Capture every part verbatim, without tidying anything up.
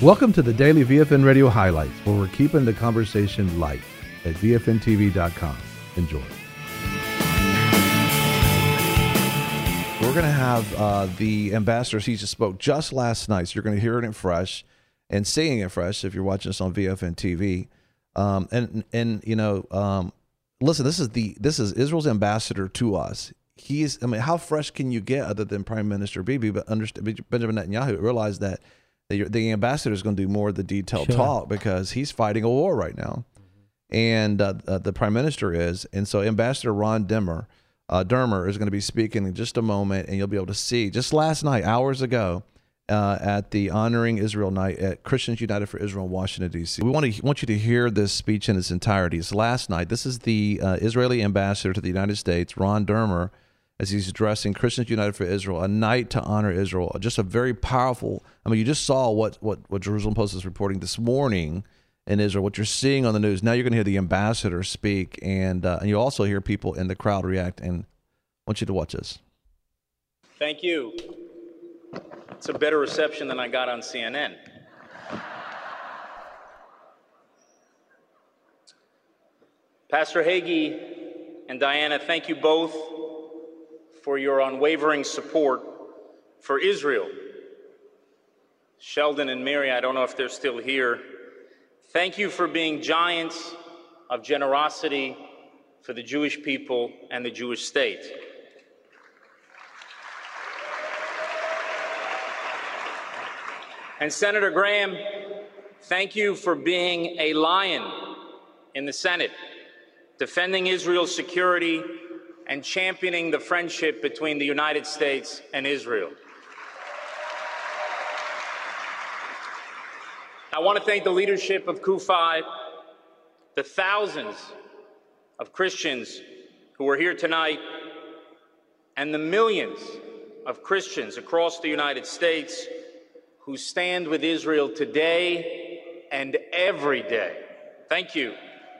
Welcome to the Daily V F N Radio Highlights, where we're keeping the conversation light at V F N T V dot com. Enjoy. We're going to have uh, the ambassadors. He just spoke just last night, so you're going to hear it fresh and seeing it fresh if you're watching us on V F N T V. Um, and and you know, um, listen, this is the this is Israel's ambassador to us. He's, I mean, how fresh can you get other than Prime Minister Bibi? But understand, Benjamin Netanyahu realized that the, the ambassador is going to do more of the detailed sure. talk because he's fighting a war right now, mm-hmm. and uh, uh, the Prime Minister is, and so Ambassador Ron Dermer, uh, Dermer is going to be speaking in just a moment, and you'll be able to see. Just last night, hours ago, uh, at the Honoring Israel Night at Christians United for Israel in Washington D C, we want to want you to hear this speech in its entirety. It's last night. This is the uh, Israeli ambassador to the United States, Ron Dermer, as he's addressing Christians United for Israel, a night to honor Israel. Just a very powerful, I mean, you just saw what, what, what Jerusalem Post is reporting this morning in Israel, what you're seeing on the news. Now you're going to hear the ambassador speak, and, uh, and you also hear people in the crowd react, and I want you to watch this. Thank you. It's a better reception than I got on C N N. Pastor Hagee and Diana, thank you both for your unwavering support for Israel. Sheldon and Mary, I don't know if they're still here. Thank you for being giants of generosity for the Jewish people and the Jewish state. And Senator Graham, thank you for being a lion in the Senate, defending Israel's security and championing the friendship between the United States and Israel. I want to thank the leadership of Q five, the thousands of Christians who are here tonight, and the millions of Christians across the United States who stand with Israel today and every day. Thank you.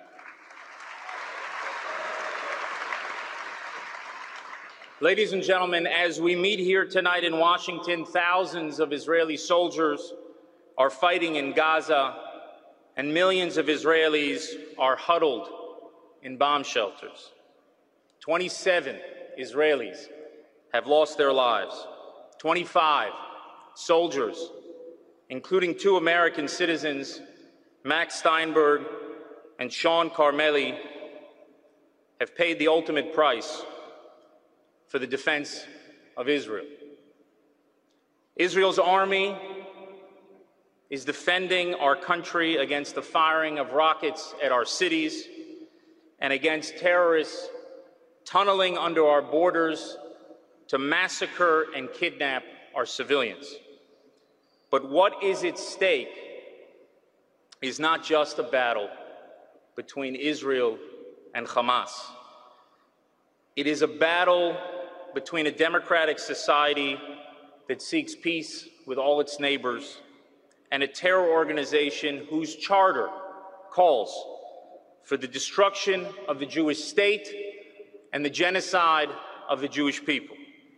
Ladies and gentlemen, as we meet here tonight in Washington, thousands of Israeli soldiers are fighting in Gaza, and millions of Israelis are huddled in bomb shelters. twenty-seven Israelis have lost their lives. twenty-five soldiers, including two American citizens, Max Steinberg and Sean Carmeli, have paid the ultimate price for the defense of Israel. Israel's army is defending our country against the firing of rockets at our cities and against terrorists tunneling under our borders to massacre and kidnap our civilians. But what is at stake is not just a battle between Israel and Hamas. It is a battle between a democratic society that seeks peace with all its neighbors and a terror organization whose charter calls for the destruction of the Jewish state and the genocide of the Jewish people.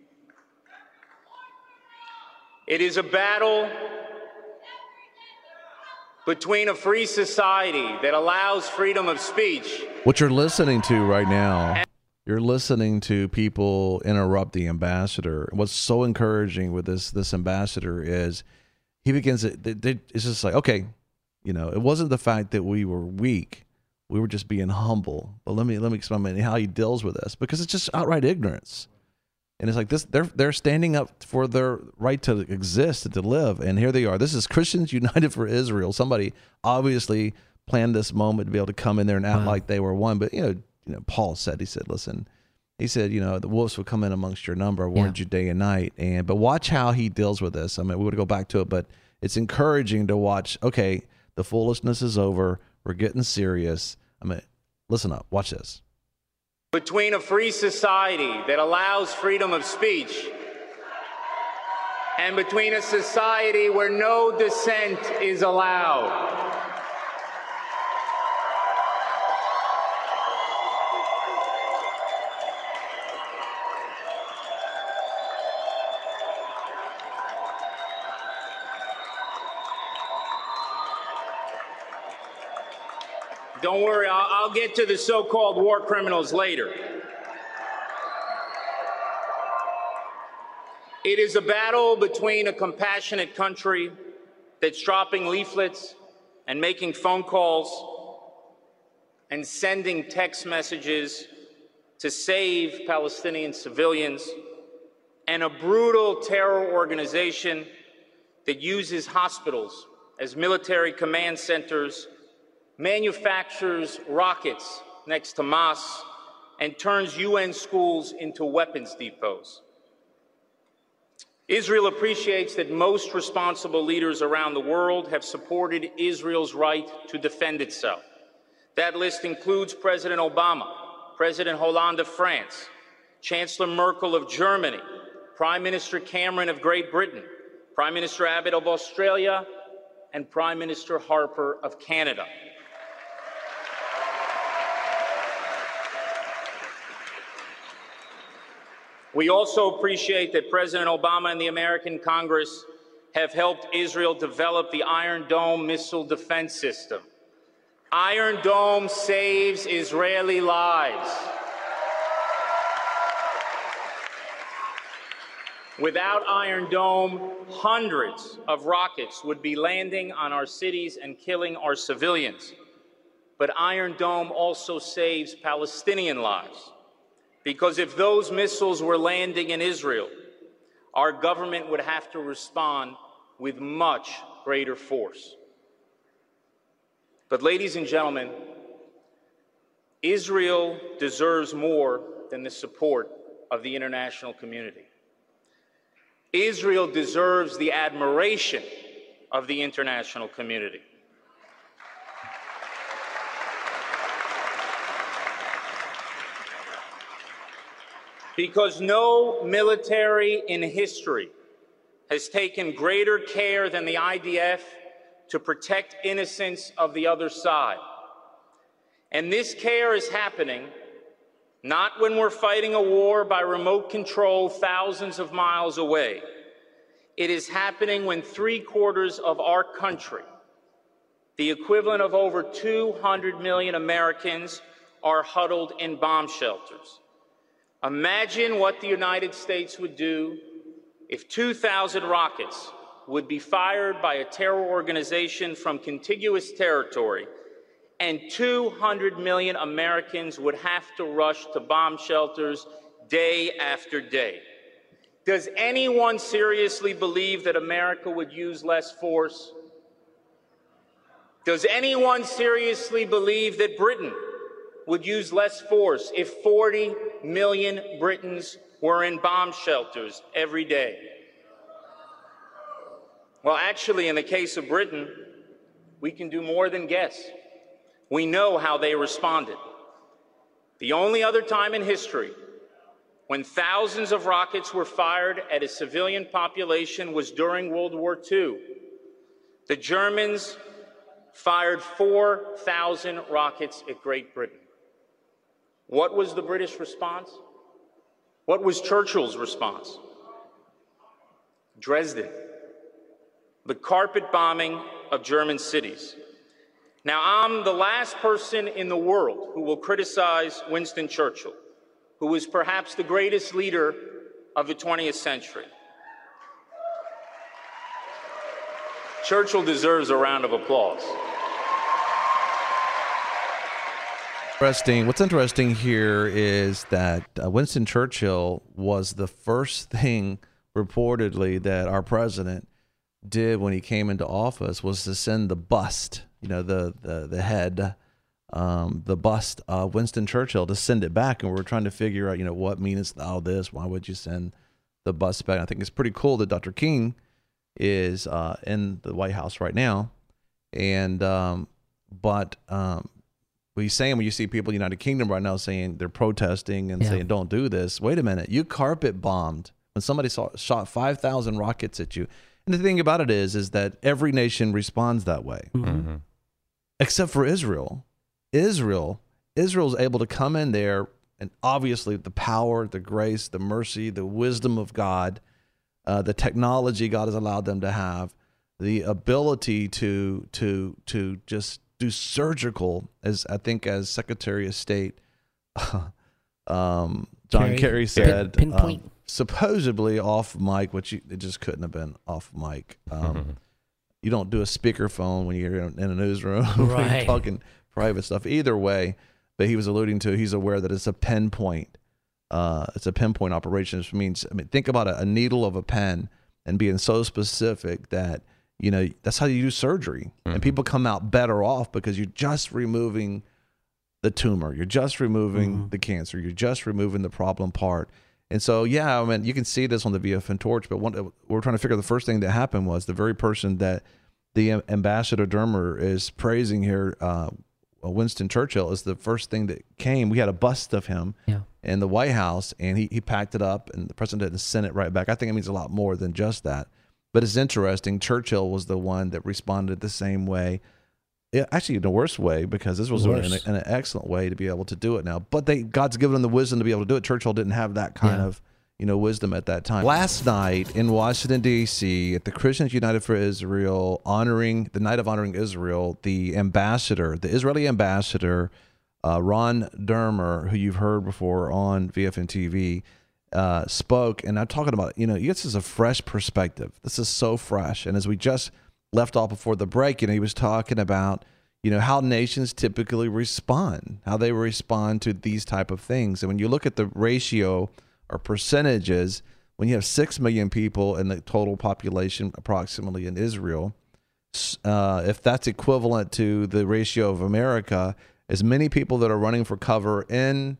It is a battle between a free society that allows freedom of speech. What you're listening to right now, you're listening to people interrupt the ambassador. What's so encouraging with this this ambassador is he begins it. It's just like, okay, you know, it wasn't the fact that we were weak; we were just being humble. But let me let me explain how he deals with this, because it's just outright ignorance. And it's like this: they're they're standing up for their right to exist and to live, and here they are. This is Christians United for Israel. Somebody obviously planned this moment to be able to come in there and act wow. like they were one. But you know. You know, Paul said, he said, listen, he said, you know, the wolves will come in amongst your number. I warned yeah. you day and night. And, but watch how he deals with this. I mean, we would go back to it, but it's encouraging to watch. Okay, the foolishness is over. We're getting serious. I mean, listen up, watch this. Between a free society that allows freedom of speech and between a society where no dissent is allowed. Don't worry, I'll, I'll get to the so-called war criminals later. It is a battle between a compassionate country that's dropping leaflets and making phone calls and sending text messages to save Palestinian civilians, and a brutal terror organization that uses hospitals as military command centers, manufactures rockets next to mosques, and turns U N schools into weapons depots. Israel appreciates that most responsible leaders around the world have supported Israel's right to defend itself. That list includes President Obama, President Hollande of France, Chancellor Merkel of Germany, Prime Minister Cameron of Great Britain, Prime Minister Abbott of Australia, and Prime Minister Harper of Canada. We also appreciate that President Obama and the American Congress have helped Israel develop the Iron Dome missile defense system. Iron Dome saves Israeli lives. Without Iron Dome, hundreds of rockets would be landing on our cities and killing our civilians. But Iron Dome also saves Palestinian lives, because if those missiles were landing in Israel, our government would have to respond with much greater force. But ladies and gentlemen, Israel deserves more than the support of the international community. Israel deserves the admiration of the international community. Because no military in history has taken greater care than the I D F to protect innocents of the other side. And this care is happening not when we're fighting a war by remote control thousands of miles away. It is happening when three quarters of our country, the equivalent of over two hundred million Americans, are huddled in bomb shelters. Imagine what the United States would do if two thousand rockets would be fired by a terror organization from contiguous territory, and two hundred million Americans would have to rush to bomb shelters day after day. Does anyone seriously believe that America would use less force? Does anyone seriously believe that Britain would use less force if forty million Britons were in bomb shelters every day? Well, actually, in the case of Britain, we can do more than guess. We know how they responded. The only other time in history when thousands of rockets were fired at a civilian population was during World War Two. The Germans fired four thousand rockets at Great Britain. What was the British response? What was Churchill's response? Dresden, the carpet bombing of German cities. Now, I'm the last person in the world who will criticize Winston Churchill, who was perhaps the greatest leader of the twentieth century. Churchill deserves a round of applause. Interesting. What's interesting here is that uh, Winston Churchill was the first thing reportedly that our president did when he came into office was to send the bust, you know, the the the head, um, the bust of Winston Churchill, to send it back. And we're trying to figure out, you know, what meanest thou this? Why would you send the bust back? I think it's pretty cool that Doctor King is uh, in the White House right now, and um, but. Um, What he's saying, when you see people in the United Kingdom right now saying they're protesting and yeah. saying, don't do this. Wait a minute. You carpet bombed when somebody saw, shot five thousand rockets at you. And the thing about it is, is that every nation responds that way, mm-hmm. except for Israel. Israel, Israel's able to come in there, and obviously the power, the grace, the mercy, the wisdom of God, uh, the technology God has allowed them to have, the ability to, to, to just do surgical, as I think as Secretary of State um, John Kerry, Kerry said, Pin, pinpoint. Um, supposedly off mic, which you, it just couldn't have been off mic. Um, you don't do a speakerphone when you're in, in a newsroom right. you're talking private stuff. Either way, but he was alluding to, he's aware that it's a pinpoint. Uh, it's a pinpoint operation, which means, I mean, think about a, a needle of a pen and being so specific that, you know, that's how you do surgery. Mm-hmm. And people come out better off because you're just removing the tumor. You're just removing mm-hmm. the cancer. You're just removing the problem part. And so, yeah, I mean, you can see this on the V F N torch, but one, we're trying to figure the first thing that happened was the very person that the Ambassador Dermer is praising here, uh, Winston Churchill, is the first thing that came. We had a bust of him yeah. in the White House, and he, he packed it up, and the president didn't send it right back. I think it means a lot more than just that. But it's interesting. Churchill was the one that responded the same way. Yeah, actually, in the worst way, because this was in, a, in an excellent way to be able to do it now. But they God's given them the wisdom to be able to do it. Churchill didn't have that kind yeah. of you know wisdom at that time. Last night in Washington, D C, at the Christians United for Israel, honoring the night of honoring Israel, the ambassador, the Israeli ambassador, uh, Ron Dermer, who you've heard before on V F N T V, uh, spoke. And I'm talking about, you know, this is a fresh perspective. This is so fresh. And as we just left off before the break, you know, he was talking about, you know, how nations typically respond, how they respond to these type of things. And when you look at the ratio or percentages, when you have six million people in the total population approximately in Israel, uh, if that's equivalent to the ratio of America, as many people that are running for cover in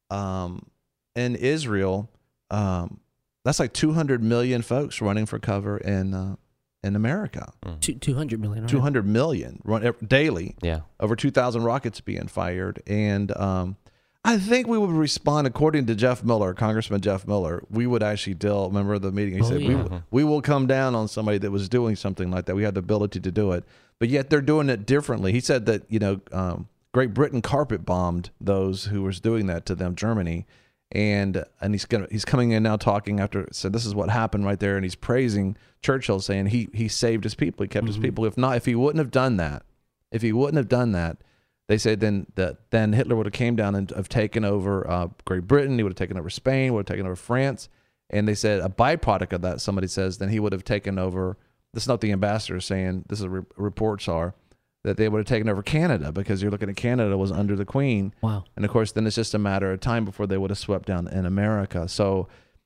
um, in Israel, um, that's like two hundred million folks running for cover in uh, in America. Two, 200 million. Right? two hundred million run daily. Yeah. Over two thousand rockets being fired. And um, I think we would respond, according to Jeff Miller, Congressman Jeff Miller, we would actually deal, remember the meeting, he oh, said, yeah. we, we will come down on somebody that was doing something like that. We had the ability to do it. But yet they're doing it differently. He said that, you know, um, Great Britain carpet bombed those who was doing that to them, Germany. And and he's gonna he's coming in now talking after, so this is what happened right there, and he's praising Churchill, saying he he saved his people, he kept mm-hmm. his people. If not, if he wouldn't have done that, if he wouldn't have done that, they said then that then Hitler would have came down and have taken over uh, Great Britain, he would have taken over Spain, would have taken over France, and they said a byproduct of that, somebody says, then he would have taken over. This is not the ambassador saying, this is re- reports are. That they would have taken over Canada, because you're looking at Canada was under the Queen. Wow. And of course, then it's just a matter of time before they would have swept down in America. So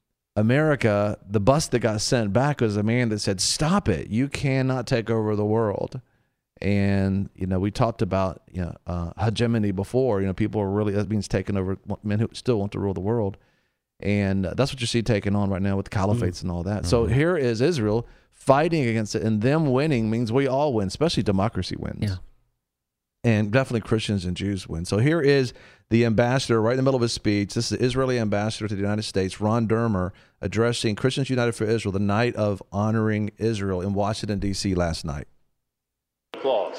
America, the bus that got sent back was a man that said, stop it. You cannot take over the world. And, you know, we talked about, you know, uh, hegemony before. You know, people are really, that means taking over, men who still want to rule the world. And uh, that's what you see taking on right now with the caliphates mm-hmm. and all that. Mm-hmm. So here is Israel fighting against it, and them winning means we all win, especially democracy wins. Yeah. And definitely Christians and Jews win. So here is the ambassador right in the middle of his speech. This is the Israeli ambassador to the United States, Ron Dermer, addressing Christians United for Israel, the night of honoring Israel in Washington, D C last night. Applause.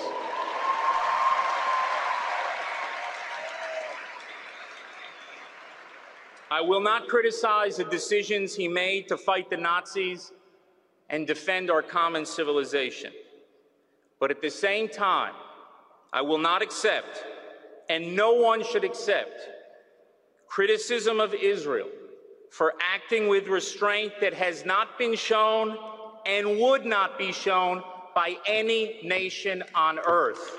I will not criticize the decisions he made to fight the Nazis and defend our common civilization. But at the same time, I will not accept, and no one should accept, criticism of Israel for acting with restraint that has not been shown and would not be shown by any nation on earth.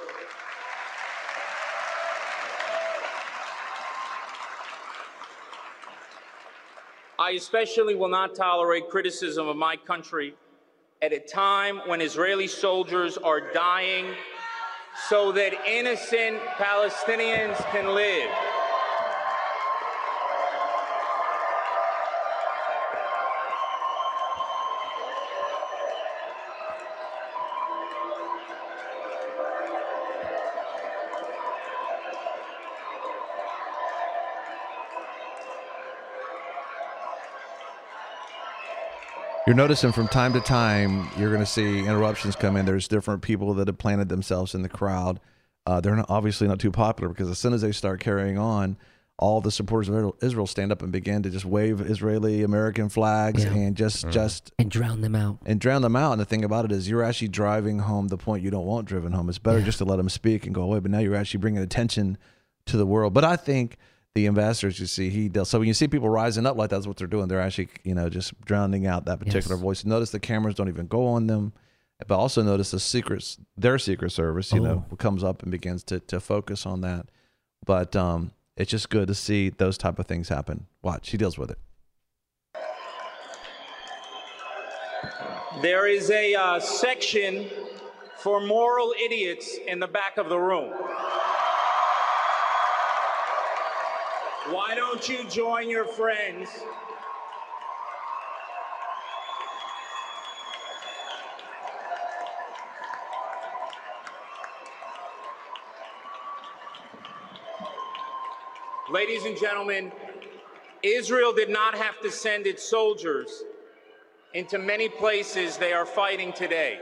I especially will not tolerate criticism of my country at a time when Israeli soldiers are dying so that innocent Palestinians can live. You're noticing from time to time, you're going to see interruptions come in. There's different people that have planted themselves in the crowd. Uh, they're not, obviously not too popular, because as soon as they start carrying on, all the supporters of Israel stand up and begin to just wave Israeli American flags yeah. and just mm. just and drown them out and drown them out. And the thing about it is, you're actually driving home the point you don't want driven home. It's better yeah. just to let them speak and go away. But now you're actually bringing attention to the world. But I think the ambassadors, you see, he does. So when you see people rising up like that, that's what they're doing. They're actually, you know, just drowning out that particular yes. voice. Notice the cameras don't even go on them. But also notice the secrets, their Secret Service, you oh. know, comes up and begins to to focus on that. But um. It's just good to see those type of things happen. Watch, he deals with it. There is a uh, section for moral idiots in the back of the room. Why don't you join your friends? Ladies and gentlemen, Israel did not have to send its soldiers into many places they are fighting today.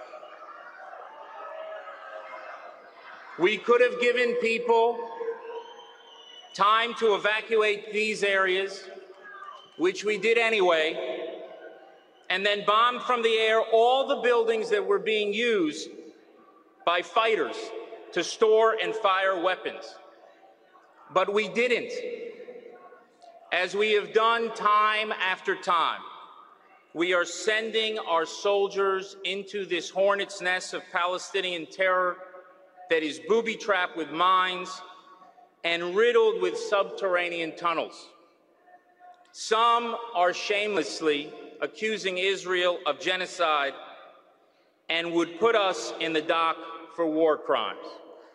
We could have given people time to evacuate these areas, which we did anyway, and then bombed from the air all the buildings that were being used by fighters to store and fire weapons. But we didn't, as we have done time after time. We are sending our soldiers into this hornet's nest of Palestinian terror that is booby-trapped with mines and riddled with subterranean tunnels. Some are shamelessly accusing Israel of genocide and would put us in the dock for war crimes.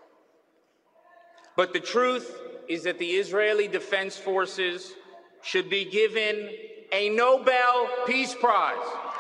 But the truth is that the Israeli Defense Forces should be given a Nobel Peace Prize.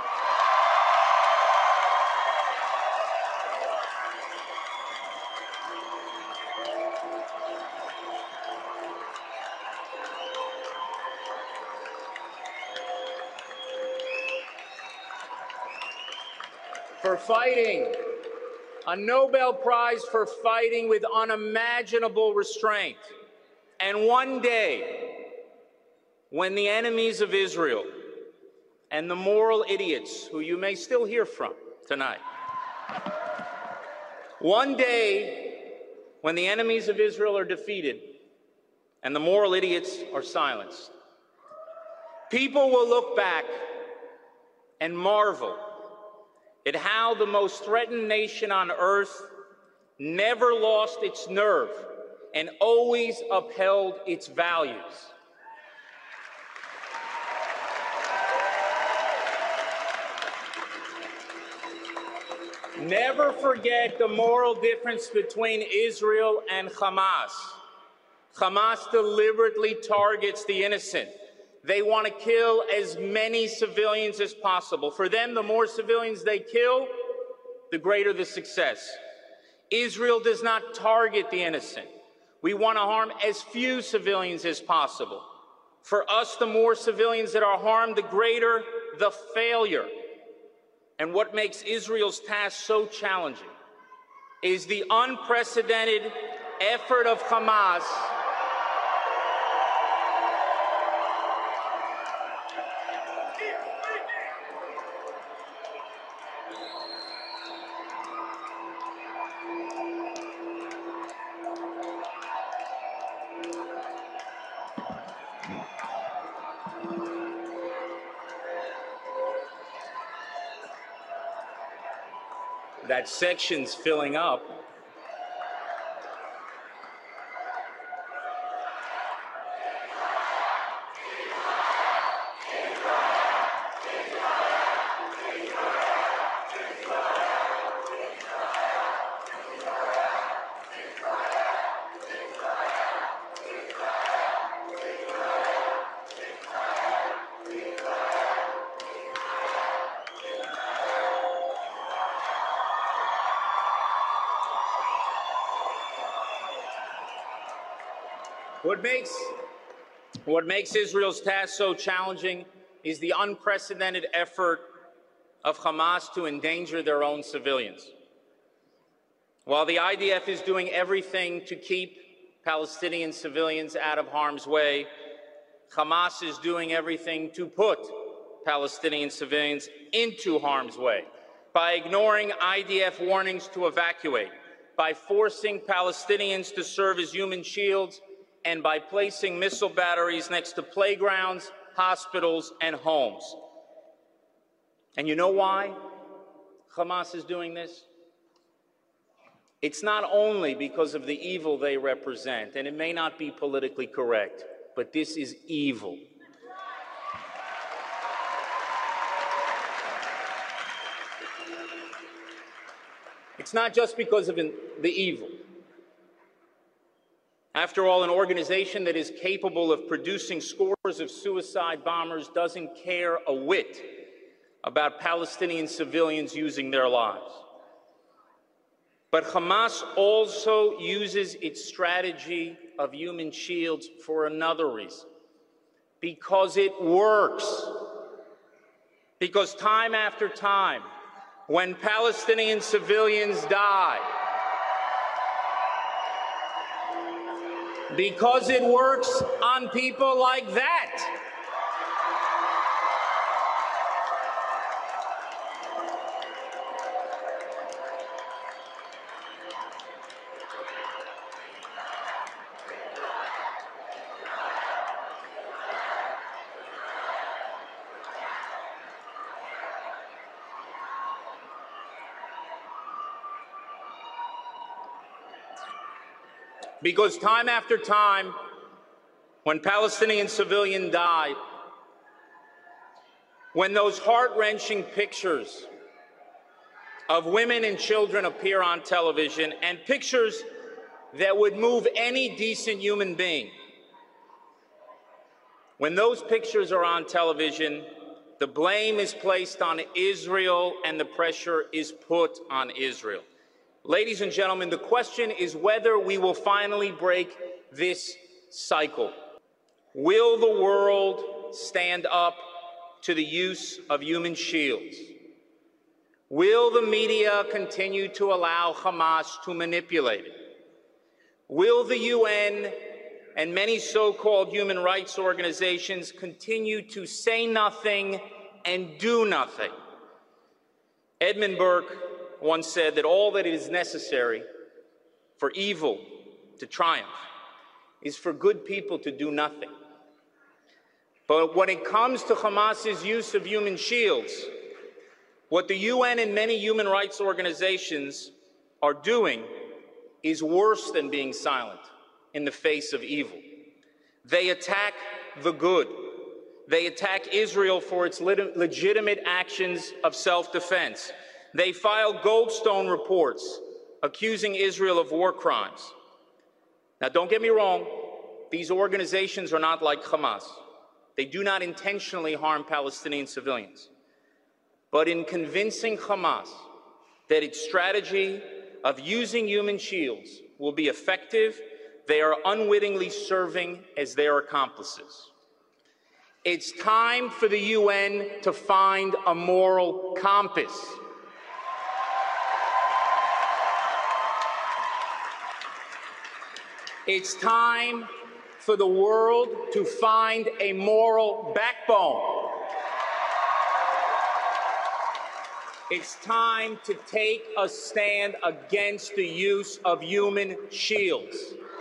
For fighting, a Nobel Prize for fighting with unimaginable restraint. And one day, when the enemies of Israel and the moral idiots who you may still hear from tonight, one day, when the enemies of Israel are defeated and the moral idiots are silenced, people will look back and marvel at how the most threatened nation on earth never lost its nerve and always upheld its values. Never forget the moral difference between Israel and Hamas. Hamas deliberately targets the innocent. They want to kill as many civilians as possible. For them, the more civilians they kill, the greater the success. Israel does not target the innocent. We want to harm as few civilians as possible. For us, the more civilians that are harmed, the greater the failure. And what makes Israel's task so challenging is the unprecedented effort of Hamas that section's filling up. What makes, what makes Israel's task so challenging is the unprecedented effort of Hamas to endanger their own civilians. While the I D F is doing everything to keep Palestinian civilians out of harm's way. Hamas is doing everything to put Palestinian civilians into harm's way by ignoring I D F warnings to evacuate, by forcing Palestinians to serve as human shields, and by placing missile batteries next to playgrounds, hospitals, and homes. And you know why Hamas is doing this? It's not only because of the evil they represent, and it may not be politically correct, but this is evil. It's not just because of the evil. After all, an organization that is capable of producing scores of suicide bombers doesn't care a whit about Palestinian civilians using their lives. But Hamas also uses its strategy of human shields for another reason. Because it works. Because time after time, when Palestinian civilians die, because it works on people like that, Because time after time, when Palestinian civilians die, when those heart-wrenching pictures of women and children appear on television, and pictures that would move any decent human being, when those pictures are on television, the blame is placed on Israel and the pressure is put on Israel. Ladies and gentlemen, the question is whether we will finally break this cycle. Will the world stand up to the use of human shields? Will the media continue to allow Hamas to manipulate it? Will the U N and many so-called human rights organizations continue to say nothing and do nothing? Edmund Burke once said that all that is necessary for evil to triumph is for good people to do nothing. But when it comes to Hamas's use of human shields, what the U N and many human rights organizations are doing is worse than being silent in the face of evil. They attack the good. They attack Israel for its legitimate actions of self-defense. They file Goldstone reports accusing Israel of war crimes. Now, don't get me wrong, these organizations are not like Hamas. They do not intentionally harm Palestinian civilians. But in convincing Hamas that its strategy of using human shields will be effective, they are unwittingly serving as their accomplices. It's time for the U N to find a moral compass. It's time for the world to find a moral backbone. It's time to take a stand against the use of human shields.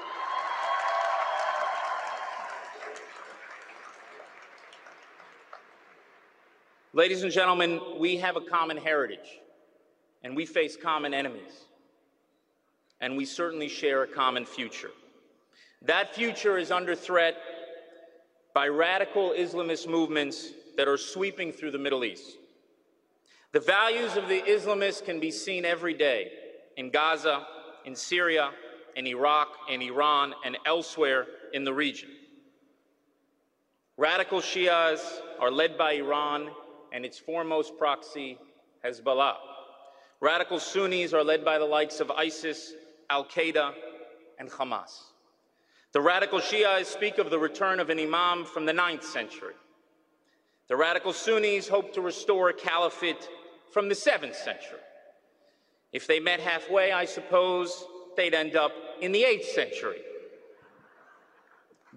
Ladies and gentlemen, we have a common heritage, and we face common enemies, and we certainly share a common future. That future is under threat by radical Islamist movements that are sweeping through the Middle East. The values of the Islamists can be seen every day in Gaza, in Syria, in Iraq, in Iran, and elsewhere in the region. Radical Shias are led by Iran and its foremost proxy, Hezbollah. Radical Sunnis are led by the likes of ISIS, Al-Qaeda, and Hamas. The radical Shias speak of the return of an imam from the ninth century. The radical Sunnis hope to restore a caliphate from the seventh century. If they met halfway, I suppose they'd end up in the eighth century.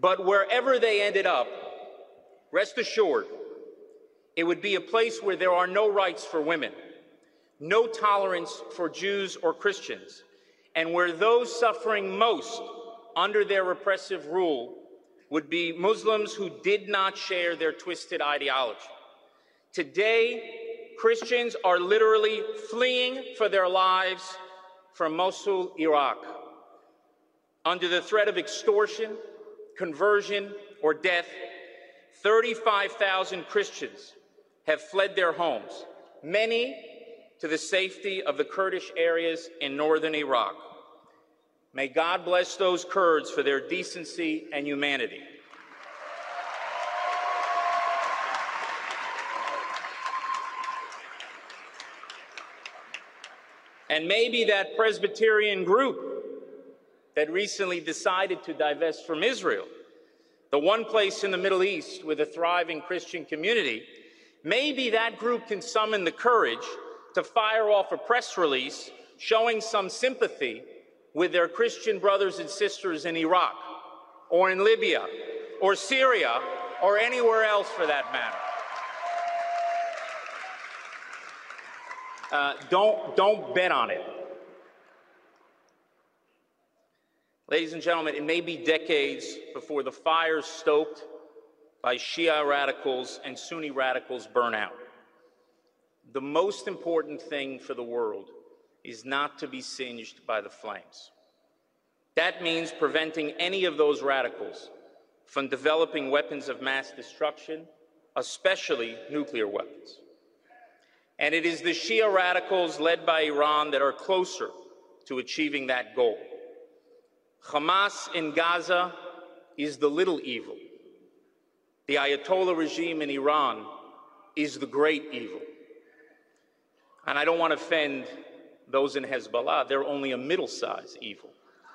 But wherever they ended up, rest assured, it would be a place where there are no rights for women, no tolerance for Jews or Christians, and where those suffering most under their repressive rule would be Muslims who did not share their twisted ideology. Today, Christians are literally fleeing for their lives from Mosul, Iraq, under the threat of extortion, conversion, or death. thirty-five thousand Christians have fled their homes, many to the safety of the Kurdish areas in northern Iraq. May God bless those Kurds for their decency and humanity. And maybe that Presbyterian group that recently decided to divest from Israel, the one place in the Middle East with a thriving Christian community, maybe that group can summon the courage to fire off a press release showing some sympathy with their Christian brothers and sisters in Iraq, or in Libya, or Syria, or anywhere else for that matter. Uh, don't, don't bet on it. Ladies and gentlemen, it may be decades before the fires stoked by Shia radicals and Sunni radicals burn out. The most important thing for the world is not to be singed by the flames. That means preventing any of those radicals from developing weapons of mass destruction, especially nuclear weapons. And it is the Shia radicals led by Iran that are closer to achieving that goal. Hamas in Gaza is the little evil. The Ayatollah regime in Iran is the great evil. And I don't want to offend those in Hezbollah, they're only a middle-sized evil.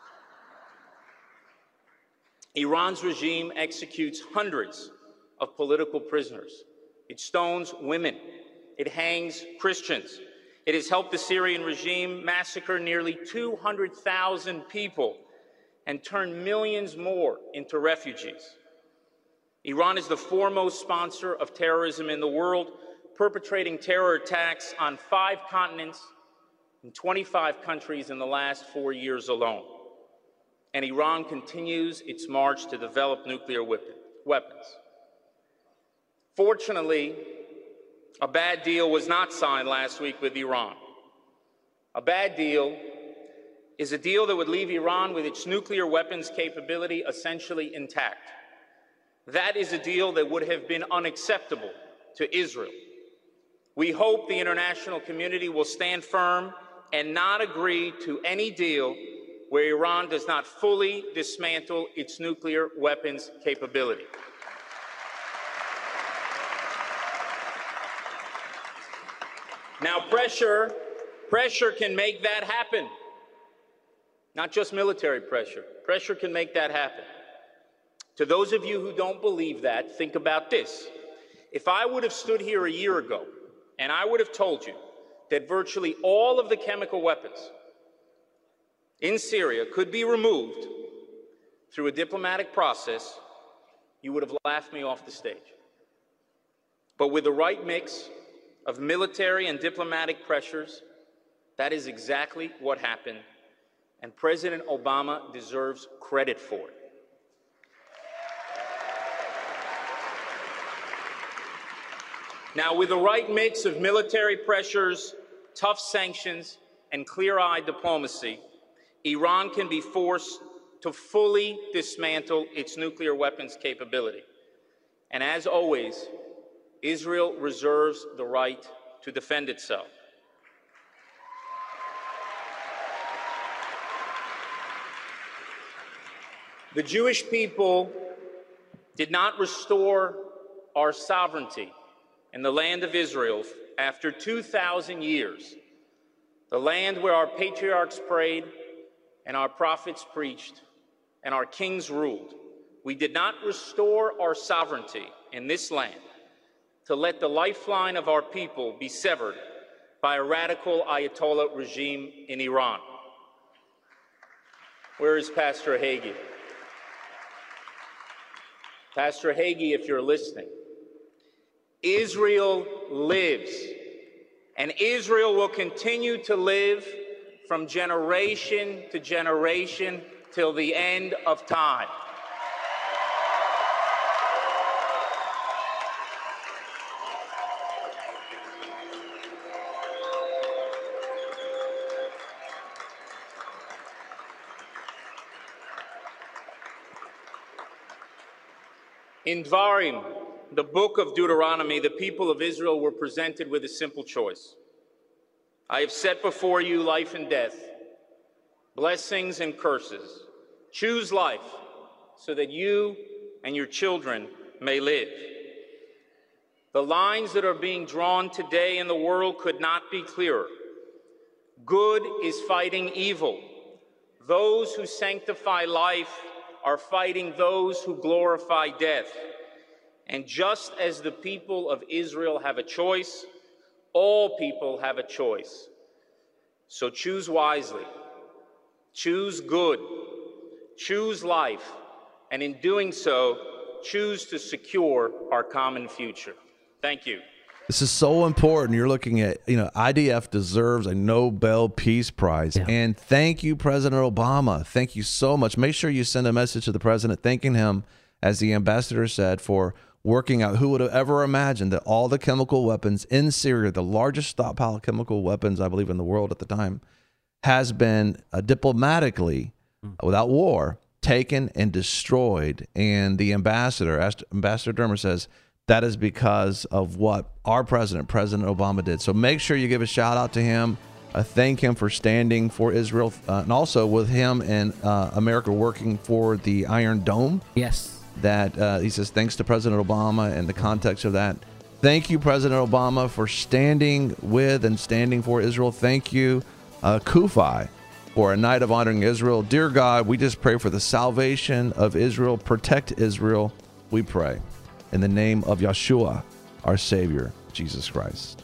Iran's regime executes hundreds of political prisoners. It stones women. It hangs Christians. It has helped the Syrian regime massacre nearly two hundred thousand people and turn millions more into refugees. Iran is the foremost sponsor of terrorism in the world, perpetrating terror attacks on five continents in twenty-five countries in the last four years alone. And Iran continues its march to develop nuclear weapons. Fortunately, a bad deal was not signed last week with Iran. A bad deal is a deal that would leave Iran with its nuclear weapons capability essentially intact. That is a deal that would have been unacceptable to Israel. We hope the international community will stand firm and not agree to any deal where Iran does not fully dismantle its nuclear weapons capability. Now, pressure, pressure can make that happen. Not just military pressure. Pressure can make that happen. To those of you who don't believe that, think about this. If I would have stood here a year ago and I would have told you that virtually all of the chemical weapons in Syria could be removed through a diplomatic process, you would have laughed me off the stage. But with the right mix of military and diplomatic pressures, that is exactly what happened, and President Obama deserves credit for it. Now, with the right mix of military pressures, tough sanctions, and clear-eyed diplomacy, Iran can be forced to fully dismantle its nuclear weapons capability. And as always, Israel reserves the right to defend itself. The Jewish people did not restore our sovereignty in the land of Israel after two thousand years, the land where our patriarchs prayed and our prophets preached and our kings ruled. We did not restore our sovereignty in this land to let the lifeline of our people be severed by a radical Ayatollah regime in Iran. Where is Pastor Hagee? Pastor Hagee, if you're listening, Israel lives, and Israel will continue to live from generation to generation till the end of time. In Dvarim, the book of Deuteronomy, the people of Israel were presented with a simple choice. I have set before you life and death, blessings and curses. Choose life so that you and your children may live. The lines that are being drawn today in the world could not be clearer. Good is fighting evil. Those who sanctify life are fighting those who glorify death. And just as the people of Israel have a choice, all people have a choice. So choose wisely, choose good, choose life, and in doing so, choose to secure our common future. Thank you. This is so important. You're looking at, you know, I D F deserves a Nobel Peace Prize. Yeah. And thank you, President Obama. Thank you so much. Make sure you send a message to the president thanking him, as the ambassador said, for working out. Who would have ever imagined that all the chemical weapons in Syria, the largest stockpile of chemical weapons, I believe, in the world at the time, has been uh, diplomatically, mm. without war, taken and destroyed. And the ambassador, Ambassador Dermer, says, that is because of what our president, President Obama, did. So make sure you give a shout out to him, uh, thank him for standing for Israel, uh, and also with him and uh, America working for the Iron Dome. Yes. That uh, he says, thanks to President Obama and the context of that. Thank you, President Obama, for standing with and standing for Israel. Thank you, uh, Kufi, for a night of honoring Israel. Dear God, we just pray for the salvation of Israel. Protect Israel, we pray. In the name of Yeshua, our Savior, Jesus Christ.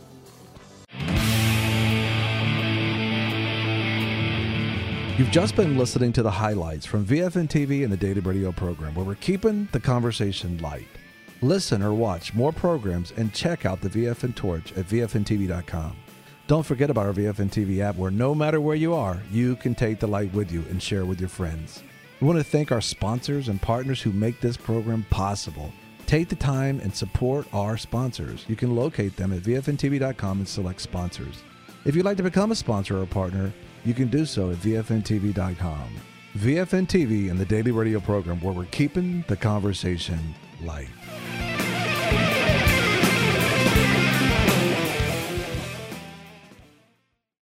You've just been listening to the highlights from V F N T V and the Daily Radio program, where we're keeping the conversation light. Listen or watch more programs and check out the V F N Torch at V F N T V dot com. Don't forget about our V F N T V app, where no matter where you are, you can take the light with you and share with your friends. We want to thank our sponsors and partners who make this program possible. Take the time and support our sponsors. You can locate them at V F N T V dot com and select sponsors. If you'd like to become a sponsor or a partner, you can do so at V F N T V dot com. V F N T V and the Daily Radio program, where we're keeping the conversation light.